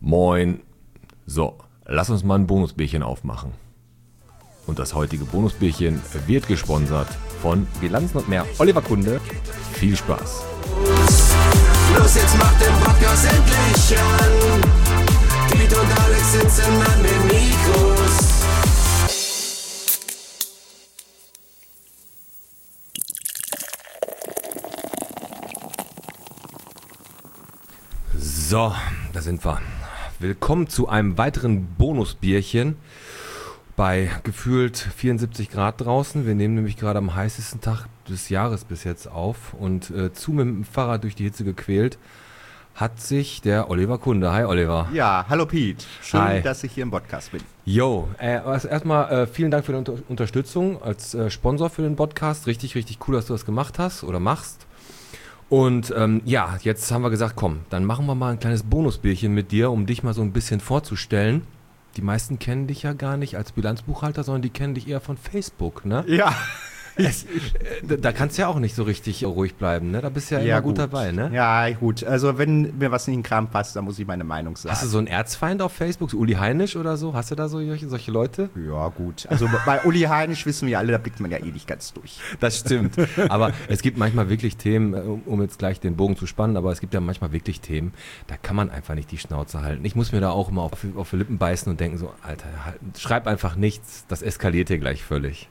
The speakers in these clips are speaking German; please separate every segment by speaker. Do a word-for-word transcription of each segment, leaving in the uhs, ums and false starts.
Speaker 1: Moin. So, lass uns mal ein Bonusbierchen aufmachen. Und das heutige Bonusbierchen wird gesponsert von Bilanzen und mehr. Oliver Kunde, viel Spaß.
Speaker 2: Los, jetzt macht den Podcast endlich an. Piet und Alex sitzen an den Mikros.
Speaker 1: So, da sind wir. Willkommen zu einem weiteren Bonusbierchen bei gefühlt vierundsiebzig Grad draußen. Wir nehmen nämlich gerade am heißesten Tag des Jahres bis jetzt auf und äh, zu mit dem Fahrrad durch die Hitze gequält hat sich der Oliver Kunde. Hi Oliver.
Speaker 3: Ja, hallo Piet. Schön,
Speaker 1: Hi.
Speaker 3: dass ich hier im Podcast bin.
Speaker 1: Jo, äh, also erstmal äh, vielen Dank für die Unter- Unterstützung als äh, Sponsor für den Podcast. Richtig, richtig cool, dass du das gemacht hast oder machst. Und ähm, ja, jetzt haben wir gesagt, komm, dann machen wir mal ein kleines Bonusbierchen mit dir, um dich mal so ein bisschen vorzustellen. Die meisten kennen dich ja gar nicht als Bilanzbuchhalter, sondern die kennen dich eher von Facebook, ne?
Speaker 3: Ja.
Speaker 1: Es, äh, da kannst du ja auch nicht so richtig ruhig bleiben, ne? Da bist du ja,
Speaker 3: ja,
Speaker 1: immer gut,
Speaker 3: gut
Speaker 1: dabei, ne?
Speaker 3: Ja, gut. Also wenn mir was in den Kram passt, dann muss ich meine Meinung sagen.
Speaker 1: Hast du so einen Erzfeind auf Facebook, so Uli Heinisch oder so? Hast du da so solche, solche Leute?
Speaker 3: Ja, gut. Also bei Uli Heinisch wissen wir alle, da blickt man ja eh nicht ganz durch.
Speaker 1: Das stimmt. Aber es gibt manchmal wirklich Themen, um, um jetzt gleich den Bogen zu spannen, aber es gibt ja manchmal wirklich Themen, da kann man einfach nicht die Schnauze halten. Ich muss mir da auch immer auf, auf die Lippen beißen und denken so, Alter, halt, schreib einfach nichts, das eskaliert hier gleich völlig.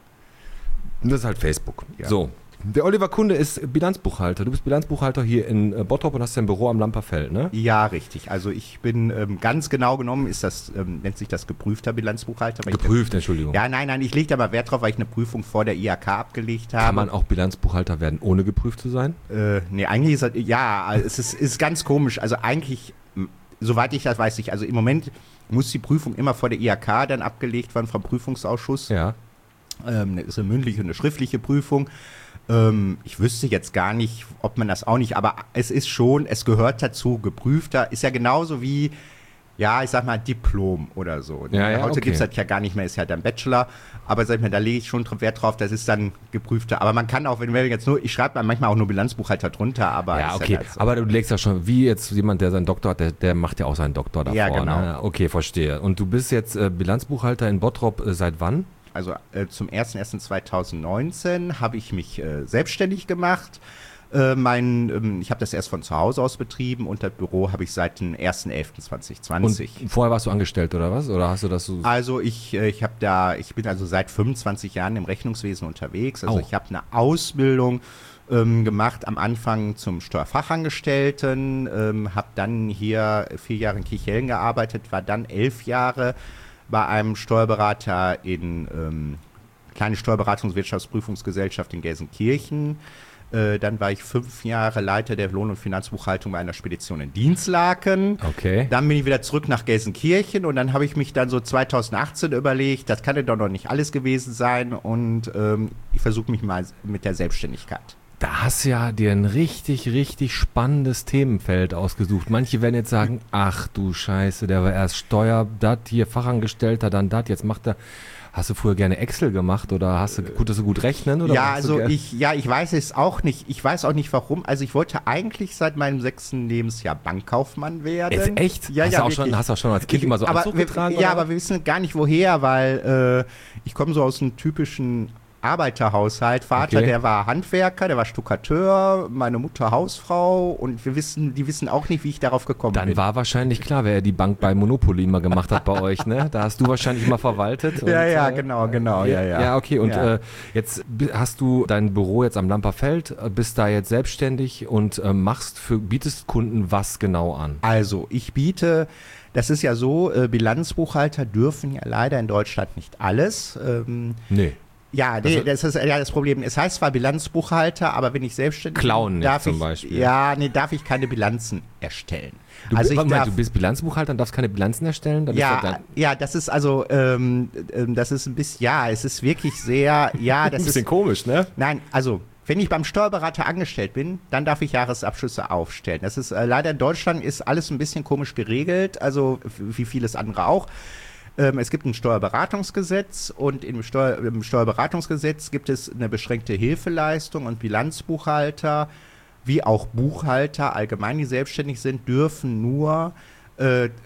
Speaker 1: Und das ist halt Facebook.
Speaker 3: Ja.
Speaker 1: So, der Oliver Kunde ist Bilanzbuchhalter. Du bist Bilanzbuchhalter hier in äh, Bottrop und hast dein Büro am Lamperfeld, ne?
Speaker 3: Ja, richtig. Also ich bin ähm, ganz genau genommen, ist das, ähm, nennt sich das geprüfter Bilanzbuchhalter. weil
Speaker 1: Geprüft,
Speaker 3: ich,
Speaker 1: Entschuldigung.
Speaker 3: Ja, nein, nein, ich lege da mal Wert drauf, weil ich eine Prüfung vor der I H K abgelegt habe.
Speaker 1: Kann man auch Bilanzbuchhalter werden, ohne geprüft zu sein?
Speaker 3: Äh, nee, eigentlich ist das, ja, es ist, ist ganz komisch. Also eigentlich, m, soweit ich das weiß, ich, also im Moment muss die Prüfung immer vor der I H K dann abgelegt werden vom Prüfungsausschuss.
Speaker 1: Ja.
Speaker 3: Ähm, das ist eine mündliche und eine schriftliche Prüfung. Ähm, ich wüsste jetzt gar nicht, ob man das auch nicht, aber es ist schon, es gehört dazu, geprüfter, ist ja genauso wie, ja, ich sag mal, Diplom oder so.
Speaker 1: Ja, ja,
Speaker 3: Heute
Speaker 1: okay.
Speaker 3: gibt es das ja gar nicht mehr, ist ja dann Bachelor, aber sag ich mal, da lege ich schon Wert drauf, das ist dann geprüfter. Aber man kann auch, wenn wir jetzt nur, ich schreibe manchmal auch nur Bilanzbuchhalter drunter, aber
Speaker 1: Ja,
Speaker 3: ist
Speaker 1: okay,
Speaker 3: halt so.
Speaker 1: aber du legst ja schon, wie jetzt jemand, der seinen Doktor hat, der, der macht ja auch seinen Doktor davor.
Speaker 3: Ja, genau.
Speaker 1: Ne? Okay, verstehe. Und du bist jetzt äh, Bilanzbuchhalter in Bottrop äh, seit wann?
Speaker 3: Also äh, zum ersten ersten zweitausendneunzehn habe ich mich äh, selbstständig gemacht. Äh, mein, ähm, ich habe das erst von zu Hause aus betrieben und das Büro habe ich seit dem ersten elften zweitausendzwanzig.
Speaker 1: Und vorher warst du angestellt oder was? Oder hast du das so?
Speaker 3: Also ich, äh, ich habe da, ich bin also seit fünfundzwanzig Jahren im Rechnungswesen unterwegs. Also
Speaker 1: Oh.
Speaker 3: ich habe eine Ausbildung ähm, gemacht am Anfang zum Steuerfachangestellten, ähm, habe dann hier vier Jahre in Kirchhellen gearbeitet, war dann elf Jahre bei einem Steuerberater in ähm, kleine Steuerberatungs-Wirtschaftsprüfungsgesellschaft in Gelsenkirchen. Äh, dann war ich fünf Jahre Leiter der Lohn- und Finanzbuchhaltung bei einer Spedition in Dienstlaken.
Speaker 1: Okay.
Speaker 3: Dann bin ich wieder zurück nach Gelsenkirchen und dann habe ich mich dann so zweitausendachtzehn überlegt, das kann ja doch noch nicht alles gewesen sein und ähm, ich versuche mich mal mit der Selbstständigkeit.
Speaker 1: Da hast du ja dir ein richtig, richtig spannendes Themenfeld ausgesucht. Manche werden jetzt sagen, ach du Scheiße, der war erst Steuer, dat, hier Fachangestellter, dann dat, jetzt macht er. Hast du früher gerne Excel gemacht oder hast du gut, dass du gut rechnen? Oder
Speaker 3: Ja,
Speaker 1: machst du
Speaker 3: also
Speaker 1: ger-
Speaker 3: ich, ja, ich weiß es auch nicht. Ich weiß auch nicht warum. Also ich wollte eigentlich seit meinem sechsten Lebensjahr Bankkaufmann werden.
Speaker 1: Jetzt echt?
Speaker 3: Ja,
Speaker 1: hast
Speaker 3: ja,
Speaker 1: du auch schon,
Speaker 3: wirklich.
Speaker 1: hast du auch schon als Kind
Speaker 3: Ich-
Speaker 1: immer so
Speaker 3: aber
Speaker 1: Anzug
Speaker 3: wir,
Speaker 1: getragen?
Speaker 3: Ja,
Speaker 1: oder
Speaker 3: aber
Speaker 1: was?
Speaker 3: wir wissen gar nicht woher, weil äh, ich komme so aus einem typischen Arbeiterhaushalt. Vater,
Speaker 1: Okay.
Speaker 3: der war Handwerker, der war Stuckateur, meine Mutter Hausfrau und wir wissen, die wissen auch nicht, wie ich darauf gekommen
Speaker 1: Dann
Speaker 3: bin.
Speaker 1: war wahrscheinlich klar, wer die Bank bei Monopoly immer gemacht hat bei euch, ne? Da hast du wahrscheinlich immer verwaltet.
Speaker 3: ja,
Speaker 1: und,
Speaker 3: ja,
Speaker 1: äh,
Speaker 3: genau, genau, ja, ja.
Speaker 1: Ja, okay. Und
Speaker 3: Ja.
Speaker 1: Äh, jetzt bi- hast du dein Büro jetzt am Lamperfeld, äh, bist da jetzt selbstständig und äh, machst für, bietest Kunden was genau an?
Speaker 3: Also, ich biete, das ist ja so, äh, Bilanzbuchhalter dürfen ja leider in Deutschland nicht alles. Ähm,
Speaker 1: Nee.
Speaker 3: ja, nee,
Speaker 1: Also-
Speaker 3: das ist ja das Problem. Es heißt zwar Bilanzbuchhalter, aber wenn ich selbstständig
Speaker 1: Klauen nicht
Speaker 3: darf
Speaker 1: zum
Speaker 3: ich,
Speaker 1: Beispiel.
Speaker 3: Ja, nee, darf ich keine Bilanzen erstellen.
Speaker 1: Du,
Speaker 3: also
Speaker 1: bi-
Speaker 3: ich
Speaker 1: warte mal,
Speaker 3: darf,
Speaker 1: du bist Bilanzbuchhalter und darfst keine Bilanzen erstellen? Dann ist
Speaker 3: ja,
Speaker 1: das dann
Speaker 3: ja, das ist also, ähm, ähm, das ist ein bisschen, ja, es ist wirklich sehr, ja, das
Speaker 1: ein bisschen
Speaker 3: ist,
Speaker 1: komisch, ne?
Speaker 3: nein, also, wenn ich beim Steuerberater angestellt bin, dann darf ich Jahresabschlüsse aufstellen. Das ist äh, leider in Deutschland ist alles ein bisschen komisch geregelt, also f- wie vieles andere auch. Ähm, es gibt ein Steuerberatungsgesetz und im, Steuer, im Steuerberatungsgesetz gibt es eine beschränkte Hilfeleistung und Bilanzbuchhalter wie auch Buchhalter allgemein, die selbstständig sind, dürfen nur äh,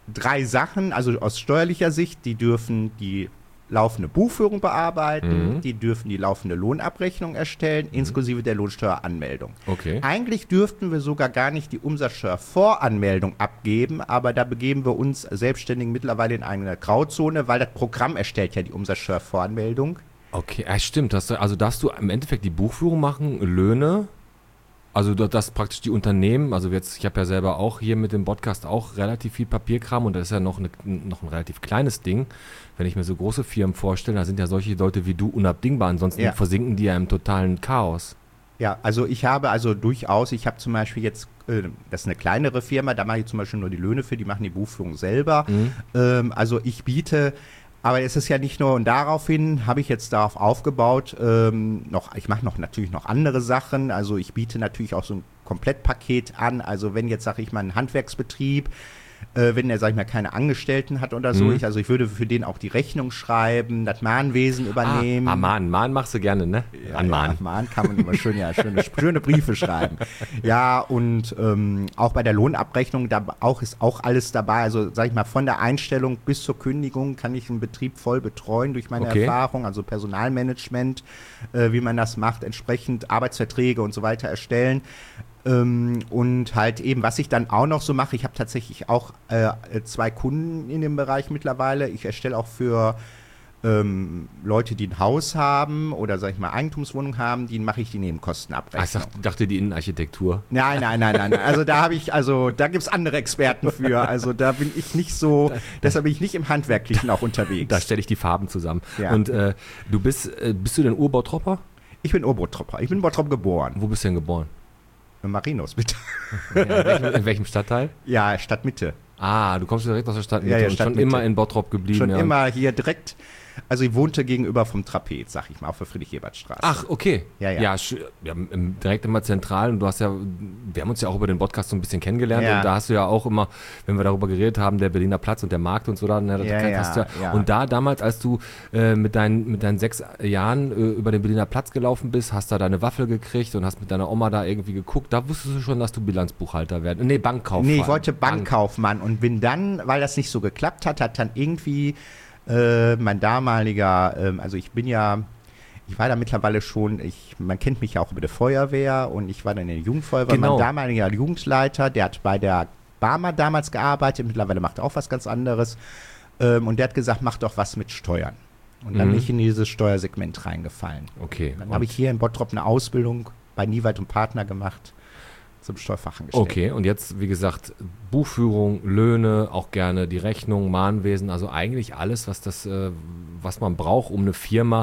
Speaker 3: drei Sachen, also aus steuerlicher Sicht, die dürfen die laufende Buchführung bearbeiten,
Speaker 1: Mhm.
Speaker 3: die dürfen die laufende Lohnabrechnung erstellen, inklusive der Lohnsteueranmeldung.
Speaker 1: Okay.
Speaker 3: Eigentlich dürften wir sogar gar nicht die Umsatzsteuervoranmeldung abgeben, aber da begeben wir uns Selbstständigen mittlerweile in eine Grauzone, weil das Programm erstellt ja die Umsatzsteuervoranmeldung.
Speaker 1: Okay, ja, stimmt. Das, also darfst du im Endeffekt die Buchführung machen, Löhne, also da- dass praktisch die Unternehmen, also jetzt, ich habe ja selber auch hier mit dem Podcast auch relativ viel Papierkram und das ist ja noch, eine, noch ein relativ kleines Ding. Wenn ich mir so große Firmen vorstelle, da sind ja solche Leute wie du unabdingbar, ansonsten
Speaker 3: Ja.
Speaker 1: versinken die ja im totalen Chaos.
Speaker 3: Ja, also ich habe also durchaus, ich habe zum Beispiel jetzt, äh, das ist eine kleinere Firma, da mache ich zum Beispiel nur die Löhne für, die machen die Buchführung selber.
Speaker 1: Mhm.
Speaker 3: Ähm, also ich biete, aber es ist ja nicht nur, und daraufhin habe ich jetzt darauf aufgebaut, ähm, noch, ich mache noch natürlich noch andere Sachen, also ich biete natürlich auch so ein Komplettpaket an, also wenn jetzt, sage ich mal, ein Handwerksbetrieb, äh, wenn der, sag ich mal, keine Angestellten hat oder so,
Speaker 1: Mhm.
Speaker 3: ich, also ich würde für den auch die Rechnung schreiben, das Mahnwesen übernehmen.
Speaker 1: Ah, ah Mahn, Mahn machst du gerne, ne? An Mahn.
Speaker 3: Ja, Mahn kann man immer schön, ja, schöne, schöne Briefe schreiben. Ja, und ähm, auch bei der Lohnabrechnung, da auch ist auch alles dabei. Also, sag ich mal, von der Einstellung bis zur Kündigung kann ich einen Betrieb voll betreuen durch meine
Speaker 1: Okay.
Speaker 3: Erfahrung, also Personalmanagement, äh, wie man das macht, entsprechend Arbeitsverträge und so weiter erstellen. Ähm, und halt eben, was ich dann auch noch so mache, ich habe tatsächlich auch äh, zwei Kunden in dem Bereich mittlerweile. Ich erstelle auch für ähm, Leute, die ein Haus haben oder, sag ich mal, Eigentumswohnung haben, denen mache ich die
Speaker 1: Ah, ich
Speaker 3: Nebenkostenabrechnung.
Speaker 1: dacht- dachte die Innenarchitektur.
Speaker 3: Nein, nein, nein, nein. Also da habe ich, also da gibt es andere Experten für. Also da bin ich nicht so, deshalb bin ich nicht im Handwerklichen auch unterwegs.
Speaker 1: Da stelle ich die Farben zusammen.
Speaker 3: Ja.
Speaker 1: Und äh, du bist, äh, bist du denn Urbautropper?
Speaker 3: Ich bin Urbautropper. Ich bin in Bottrop geboren.
Speaker 1: Wo bist du denn geboren?
Speaker 3: In Marinos, bitte.
Speaker 1: Ja, in, welchem, in welchem Stadtteil?
Speaker 3: Ja, Stadtmitte.
Speaker 1: Ah, du kommst direkt aus der Stadt
Speaker 3: Ja, ja,
Speaker 1: und
Speaker 3: Stadtmitte.
Speaker 1: schon immer in Bottrop geblieben.
Speaker 3: Schon
Speaker 1: ja.
Speaker 3: immer hier direkt, also ich wohnte gegenüber vom Trapez, sag ich mal, auf der Friedrich-Ebert-Straße.
Speaker 1: Ach, okay.
Speaker 3: Ja, ja.
Speaker 1: Ja, sch- ja im, direkt immer zentral. Und du hast ja, wir haben uns ja auch über den Podcast so ein bisschen kennengelernt.
Speaker 3: Ja.
Speaker 1: Und da hast du ja auch immer, wenn wir darüber geredet haben, der Berliner Platz und der Markt und so, da, ne, da
Speaker 3: Ja,
Speaker 1: hast du
Speaker 3: ja, ja.
Speaker 1: Und da damals, als du äh, mit, deinen, mit deinen sechs Jahren äh, über den Berliner Platz gelaufen bist, hast da deine Waffel gekriegt und hast mit deiner Oma da irgendwie geguckt. Da wusstest du schon, dass du Bilanzbuchhalter werden. Nee, Bankkaufmann.
Speaker 3: Nee, ich wollte
Speaker 1: Bank.
Speaker 3: Bankkaufmann und bin dann, weil das nicht so geklappt hat, hat dann irgendwie äh, mein damaliger, ähm, also ich bin ja, ich war da mittlerweile schon, ich, man kennt mich ja auch über die Feuerwehr und ich war dann in der Jugendfeuerwehr.
Speaker 1: Genau.
Speaker 3: Mein damaliger Jugendleiter, der hat bei der Barmer damals gearbeitet, mittlerweile macht er auch was ganz anderes. Ähm, und der hat gesagt, mach doch was mit Steuern. Und dann
Speaker 1: Mhm.
Speaker 3: bin ich in dieses Steuersegment reingefallen.
Speaker 1: Okay.
Speaker 3: Dann
Speaker 1: Und-
Speaker 3: habe ich hier in Bottrop eine Ausbildung bei Niewald und Partner gemacht zum Steuerfachangestellten.
Speaker 1: Okay, und jetzt, wie gesagt, Buchführung, Löhne, auch gerne die Rechnung, Mahnwesen, also eigentlich alles, was das, äh, was man braucht, um eine Firma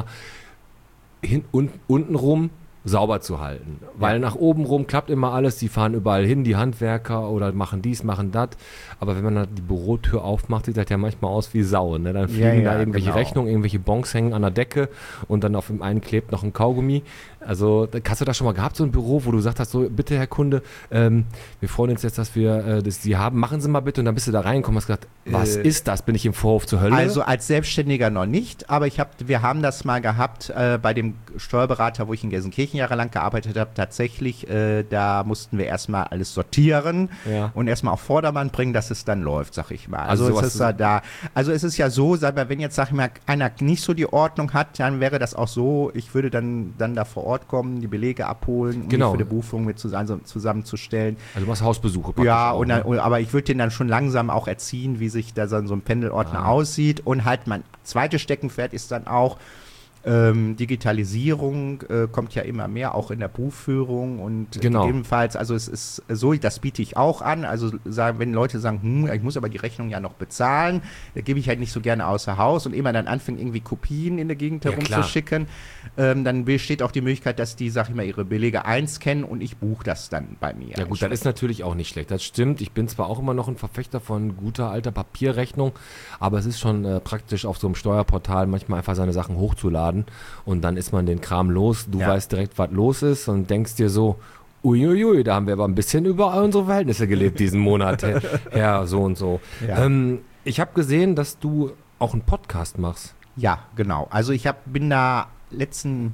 Speaker 1: hin, un, untenrum sauber zu halten. Weil
Speaker 3: Ja.
Speaker 1: nach oben rum klappt immer alles, die fahren überall hin, die Handwerker oder machen dies, machen das. Aber wenn man dann die Bürotür aufmacht, sieht das ja manchmal aus wie Sau. Ne? Dann fliegen
Speaker 3: Ja, ja,
Speaker 1: da irgendwelche
Speaker 3: genau.
Speaker 1: Rechnungen, irgendwelche Bons hängen an der Decke und dann auf dem einen klebt noch ein Kaugummi. Also da- hast du das schon mal gehabt, so ein Büro, wo du gesagt hast, so bitte Herr Kunde, ähm, wir freuen uns jetzt, dass wir äh, das Sie haben, machen Sie mal bitte. Und dann bist du da reingekommen und hast gesagt, was
Speaker 3: Äh,
Speaker 1: ist das? Bin ich im Vorhof zur Hölle?
Speaker 3: Also als Selbstständiger noch nicht, aber ich hab, wir haben das mal gehabt äh, bei dem Steuerberater, wo ich in Gelsenkirchen jahrelang gearbeitet habe. Tatsächlich, äh, da mussten wir erstmal alles sortieren
Speaker 1: Ja.
Speaker 3: und erstmal auf Vordermann bringen, dass es dann läuft, sag ich mal.
Speaker 1: Also
Speaker 3: Also,
Speaker 1: sowas
Speaker 3: es ist ja da. Also es ist ja so, sag mal, wenn jetzt, sag ich mal, einer nicht so die Ordnung hat, dann wäre das auch so, ich würde dann, dann da vor Ort kommen, die Belege abholen, um
Speaker 1: Genau.
Speaker 3: die für die Buchführung mit zusammen, zusammenzustellen.
Speaker 1: also du machst Hausbesuche praktisch
Speaker 3: Ja,
Speaker 1: auch,
Speaker 3: und
Speaker 1: ne?
Speaker 3: dann, aber ich würde den dann schon langsam auch erziehen, wie sich da so so ein Pendelordner
Speaker 1: Ah.
Speaker 3: aussieht. Und halt mein zweites Steckenpferd ist dann auch ähm, Digitalisierung, äh, kommt ja immer mehr, auch in der Buchführung und
Speaker 1: Genau.
Speaker 3: gegebenenfalls, also es ist so, das biete ich auch an. Also sagen, wenn Leute sagen, hm, ich muss aber die Rechnung ja noch bezahlen, da gebe ich halt nicht so gerne außer Haus und immer dann anfängt, irgendwie Kopien in der Gegend
Speaker 1: Ja, klar.
Speaker 3: herumzuschicken, ähm, dann besteht auch die Möglichkeit, dass die, sag ich mal, ihre Belege einscannen und ich buche das dann bei mir.
Speaker 1: Ja gut, das ist natürlich auch nicht schlecht. Das stimmt. Ich bin zwar auch immer noch ein Verfechter von guter alter Papierrechnung, aber es ist schon äh, praktisch auf so einem Steuerportal manchmal einfach seine Sachen hochzuladen und dann ist man den Kram los. Du
Speaker 3: Ja.
Speaker 1: weißt direkt, was los ist und denkst dir so, uiuiui, da haben wir aber ein bisschen über unsere Verhältnisse gelebt diesen Monat. Herr, Herr so und so.
Speaker 3: Ja.
Speaker 1: Ähm, ich habe gesehen, dass du auch einen Podcast machst.
Speaker 3: Ja, genau. Also ich hab, bin da letzten,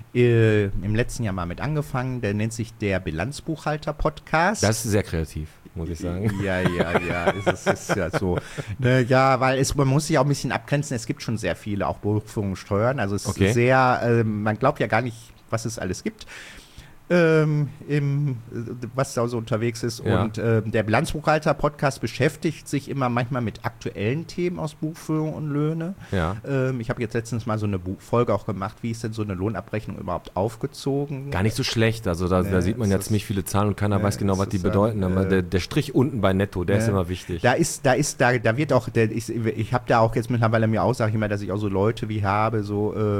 Speaker 3: äh, im letzten Jahr mal mit angefangen. Der nennt sich der Bilanzbuchhalter-Podcast.
Speaker 1: Das ist sehr kreativ. muss ich sagen.
Speaker 3: Ja, ja, ja, es ist, ist ja so. Ne, ja, weil es, man muss sich auch ein bisschen abgrenzen. Es gibt schon sehr viele, auch Buchführungen, Steuern. Also es
Speaker 1: Okay.
Speaker 3: ist sehr, ähm, man glaubt ja gar nicht, was es alles gibt. Ähm, im, was da so unterwegs ist.
Speaker 1: Ja.
Speaker 3: Und ähm, der Bilanzbuchhalter-Podcast beschäftigt sich immer manchmal mit aktuellen Themen aus Buchführung und Löhne.
Speaker 1: Ja.
Speaker 3: Ähm, ich habe jetzt letztens mal so eine Buch- Folge auch gemacht, wie ist denn so eine Lohnabrechnung überhaupt aufgezogen?
Speaker 1: Gar nicht so schlecht. Also da,
Speaker 3: Nee,
Speaker 1: da sieht man
Speaker 3: es
Speaker 1: ja
Speaker 3: ist-
Speaker 1: ziemlich viele Zahlen und keiner
Speaker 3: Nee,
Speaker 1: weiß genau,
Speaker 3: es
Speaker 1: was die
Speaker 3: ist,
Speaker 1: bedeuten.
Speaker 3: ähm,
Speaker 1: Aber
Speaker 3: äh,
Speaker 1: der, der Strich unten bei Netto, der ist
Speaker 3: Ja.
Speaker 1: immer wichtig.
Speaker 3: Da ist, da ist, da, da wird auch, der, ich, ich habe da auch jetzt mittlerweile mir auch, sage ich immer, dass ich auch so Leute wie habe, so äh,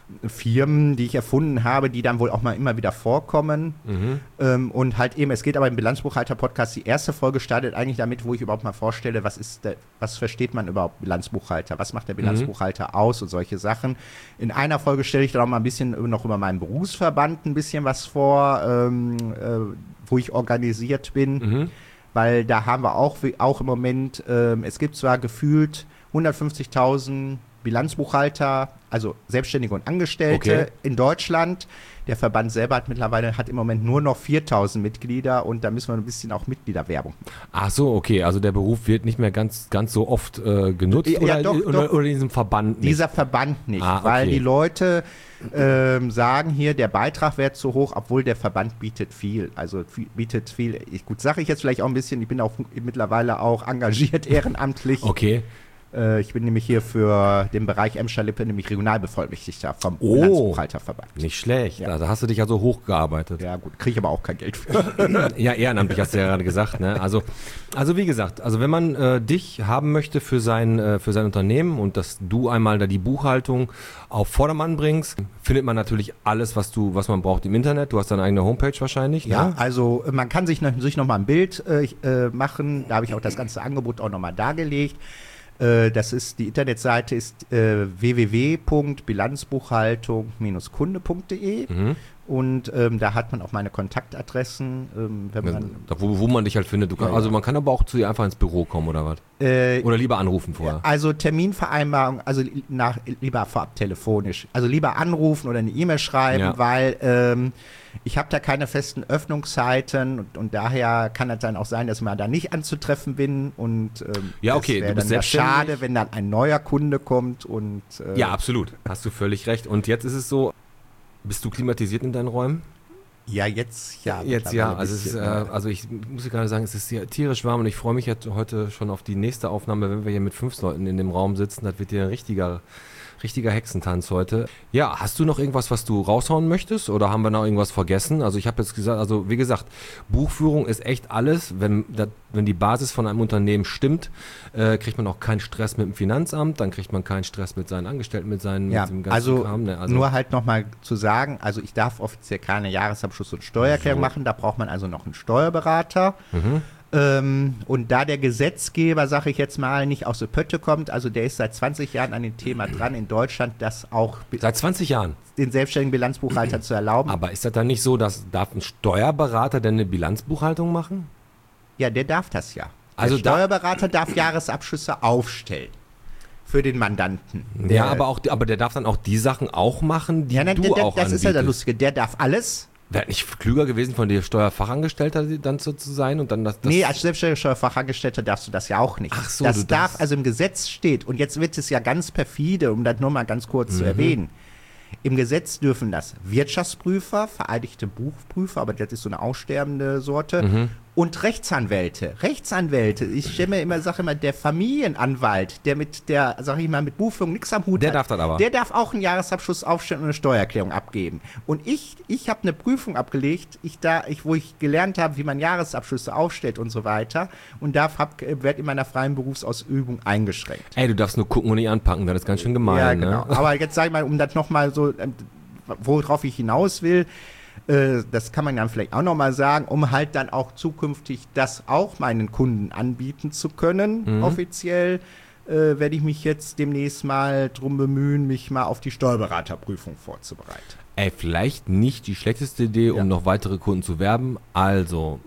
Speaker 3: Firmen, die ich erfunden habe, die dann wohl auch mal immer wieder vorkommen.
Speaker 1: Mhm.
Speaker 3: Ähm, und halt eben, es geht aber im Bilanzbuchhalter-Podcast, die erste Folge startet eigentlich damit, wo ich überhaupt mal vorstelle, was ist der, was versteht man überhaupt Bilanzbuchhalter, was macht der Bilanzbuchhalter aus und solche Sachen. In einer Folge stelle ich dann auch mal ein bisschen noch über meinen Berufsverband ein bisschen was vor, ähm, äh, wo ich organisiert bin.
Speaker 1: Mhm.
Speaker 3: Weil da haben wir auch, auch im Moment, ähm, es gibt zwar gefühlt hundertfünfzigtausend Bilanzbuchhalter, also Selbstständige und Angestellte
Speaker 1: Okay.
Speaker 3: in Deutschland. Der Verband selber hat mittlerweile, hat im Moment nur noch viertausend Mitglieder und da müssen wir ein bisschen auch Mitgliederwerbung machen.
Speaker 1: Ach so, okay. Also der Beruf wird nicht mehr ganz, ganz so oft äh, genutzt
Speaker 3: Ja,
Speaker 1: oder,
Speaker 3: ja, doch,
Speaker 1: oder,
Speaker 3: doch.
Speaker 1: oder in diesem Verband nicht?
Speaker 3: Dieser Verband nicht,
Speaker 1: Ah, okay.
Speaker 3: weil die Leute ähm, sagen hier, der Beitrag wäre zu hoch, obwohl der Verband bietet viel. Also viel, bietet viel. Ich, gut, sage ich jetzt vielleicht auch ein bisschen, ich bin auch mittlerweile auch engagiert ehrenamtlich.
Speaker 1: Okay.
Speaker 3: Äh, ich bin nämlich hier für den Bereich Emscher-Lippe, nämlich Regionalbevollmächtigter vom
Speaker 1: Oh.
Speaker 3: Bilanzbuchhalterverband.
Speaker 1: Nicht schlecht.
Speaker 3: Ja.
Speaker 1: Also hast du dich also hochgearbeitet.
Speaker 3: Ja gut, kriege ich aber auch kein Geld für.
Speaker 1: Ja, ehrenamtlich hast du ja gerade gesagt. Ne? Also, also wie gesagt, also wenn man äh, dich haben möchte für sein, äh, für sein Unternehmen und dass du einmal da die Buchhaltung auf Vordermann bringst, findet man natürlich alles, was du, was man braucht im Internet. Du hast deine eigene Homepage wahrscheinlich.
Speaker 3: Ja,
Speaker 1: Ne?
Speaker 3: also äh, man kann sich, noch- sich noch mal ein Bild äh, äh, machen. Da habe ich auch das ganze Angebot auch noch mal dargelegt. Äh, das ist, die Internetseite ist äh, w w w punkt bilanzbuchhaltung Bindestrich kunde punkt de
Speaker 1: Mhm.
Speaker 3: und ähm, da hat man auch meine Kontaktadressen, ähm, wenn man
Speaker 1: Da, wo, wo man dich halt findet. Du kann,
Speaker 3: Ja, ja.
Speaker 1: Also man kann aber auch zu dir einfach ins Büro kommen oder was?
Speaker 3: äh,
Speaker 1: Oder lieber anrufen vorher.
Speaker 3: Also Terminvereinbarung, also li- nach, lieber vorab telefonisch. Also lieber anrufen oder eine E-Mail schreiben,
Speaker 1: Ja.
Speaker 3: weil ähm, ich habe da keine festen Öffnungszeiten und, und daher kann es dann auch sein, dass ich mal da nicht anzutreffen bin und ähm,
Speaker 1: Ja, okay,
Speaker 3: das wär
Speaker 1: du bist
Speaker 3: dann ja
Speaker 1: selbstständig.
Speaker 3: schade, wenn dann ein neuer Kunde kommt und äh,
Speaker 1: Ja, absolut. Hast du völlig recht. Und jetzt ist es so, bist du klimatisiert in deinen Räumen?
Speaker 3: ja, jetzt ja.
Speaker 1: Jetzt ja,
Speaker 3: mittlerweile
Speaker 1: also, es ist,
Speaker 3: bisschen,
Speaker 1: äh,
Speaker 3: ja.
Speaker 1: also ich muss dir gerade sagen, es ist hier tierisch warm und ich freue mich jetzt heute schon auf die nächste Aufnahme, wenn wir hier mit fünf Leuten in dem Raum sitzen. Das wird hier ein richtiger, richtiger Hexentanz heute. Ja, hast du noch irgendwas, was du raushauen möchtest oder haben wir noch irgendwas vergessen? Also ich habe jetzt gesagt, also wie gesagt, Buchführung ist echt alles. Wenn, das, wenn die Basis von einem Unternehmen stimmt, äh, kriegt man auch keinen Stress mit dem Finanzamt, dann kriegt man keinen Stress mit seinen Angestellten, mit seinen
Speaker 3: Ja,
Speaker 1: mit dem ganzen
Speaker 3: also,
Speaker 1: Kram. Ne? Also
Speaker 3: nur halt nochmal zu sagen, also ich darf offiziell keine Jahresabschluss- und Steuererklärung
Speaker 1: So.
Speaker 3: machen, da braucht man also noch einen Steuerberater.
Speaker 1: Mhm.
Speaker 3: Ähm, und da der Gesetzgeber, sage ich jetzt mal, nicht aus der Pötte kommt, also der ist seit zwanzig Jahren an dem Thema dran, in Deutschland das auch be-
Speaker 1: Seit zwanzig Jahren.
Speaker 3: den selbstständigen Bilanzbuchhalter zu erlauben.
Speaker 1: Aber ist das dann nicht so, dass darf ein Steuerberater denn eine Bilanzbuchhaltung machen?
Speaker 3: Ja, der darf das ja.
Speaker 1: Also
Speaker 3: der
Speaker 1: da-
Speaker 3: Steuerberater darf Jahresabschlüsse aufstellen für den Mandanten.
Speaker 1: Ja,
Speaker 3: Der-
Speaker 1: aber auch, aber der darf dann auch die Sachen auch machen, die
Speaker 3: ja, nein,
Speaker 1: du
Speaker 3: der, der,
Speaker 1: auch
Speaker 3: das ist ja das
Speaker 1: anbietest.
Speaker 3: Lustige, der darf alles.
Speaker 1: Wäre nicht klüger gewesen, von dir Steuerfachangestellter dann so zu sein und dann das, das
Speaker 3: Nee, als selbstständiger Steuerfachangestellter darfst du das ja auch nicht.
Speaker 1: Ach so,
Speaker 3: das
Speaker 1: du
Speaker 3: darf,
Speaker 1: darfst-
Speaker 3: also im Gesetz steht, und jetzt wird es ja ganz perfide, um das nur mal ganz kurz
Speaker 1: Mhm.
Speaker 3: zu erwähnen. Im Gesetz dürfen das Wirtschaftsprüfer, vereidigte Buchprüfer, aber das ist so eine aussterbende Sorte,
Speaker 1: Mhm.
Speaker 3: und Rechtsanwälte. Rechtsanwälte, ich stelle mir immer, sage immer, der Familienanwalt, der mit der, sag ich mal, mit Buchführung nichts am Hut
Speaker 1: Der
Speaker 3: hat.
Speaker 1: darf das aber.
Speaker 3: Der darf auch einen Jahresabschluss aufstellen und eine Steuererklärung abgeben. Und ich, ich habe eine Prüfung abgelegt, ich da, ich, wo ich gelernt habe, wie man Jahresabschlüsse aufstellt und so weiter, und darf, werde in meiner freien Berufsausübung eingeschränkt.
Speaker 1: Ey, du darfst nur gucken und nicht anpacken, das ist ganz schön gemein,
Speaker 3: Ja, genau.
Speaker 1: ne?
Speaker 3: Aber jetzt sag ich mal, um das nochmal so, ähm, worauf ich hinaus will, äh, das kann man dann vielleicht auch nochmal sagen, um halt dann auch zukünftig das auch meinen Kunden anbieten zu können,
Speaker 1: Mhm.
Speaker 3: offiziell, äh, werde ich mich jetzt demnächst mal drum bemühen, mich mal auf die Steuerberaterprüfung vorzubereiten.
Speaker 1: Ey, vielleicht nicht die schlechteste Idee, um
Speaker 3: Ja.
Speaker 1: noch weitere Kunden zu werben. Also,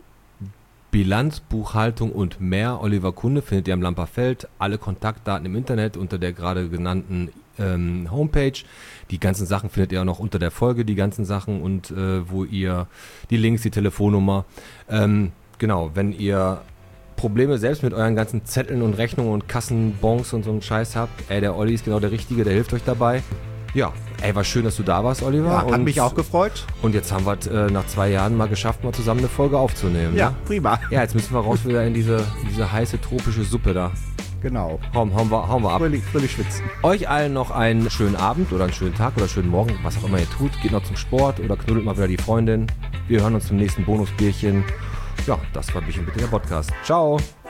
Speaker 1: Bilanz, Buchhaltung und mehr. Oliver Kunde findet ihr am Lamperfeld. Alle Kontaktdaten im Internet unter der gerade genannten ähm, Homepage. Die ganzen Sachen findet ihr auch noch unter der Folge, die ganzen Sachen und äh, wo ihr die Links, die Telefonnummer. Ähm, genau, wenn ihr Probleme selbst mit euren ganzen Zetteln und Rechnungen und Kassenbons und so einen Scheiß habt, ey, der Olli ist genau der Richtige, der hilft euch dabei. Ja, ey, war schön, dass du da warst, Oliver.
Speaker 3: Ja, hat
Speaker 1: und,
Speaker 3: mich auch gefreut.
Speaker 1: Und jetzt haben wir es äh, nach zwei Jahren mal geschafft, mal zusammen eine Folge aufzunehmen.
Speaker 3: Ja,
Speaker 1: ne?
Speaker 3: prima.
Speaker 1: Ja, jetzt müssen wir raus wieder in diese, diese heiße tropische Suppe da.
Speaker 3: Genau.
Speaker 1: Hauen, hauen, wir, hauen wir ab.
Speaker 3: Fröhlich, fröhlich schwitzen.
Speaker 1: Euch allen noch einen schönen Abend oder einen schönen Tag oder einen schönen Morgen, was auch immer ihr tut. Geht noch zum Sport oder knuddelt mal wieder die Freundin. Wir hören uns zum nächsten Bonusbierchen. Ja, das war Bierchen bitte der Podcast. Ciao.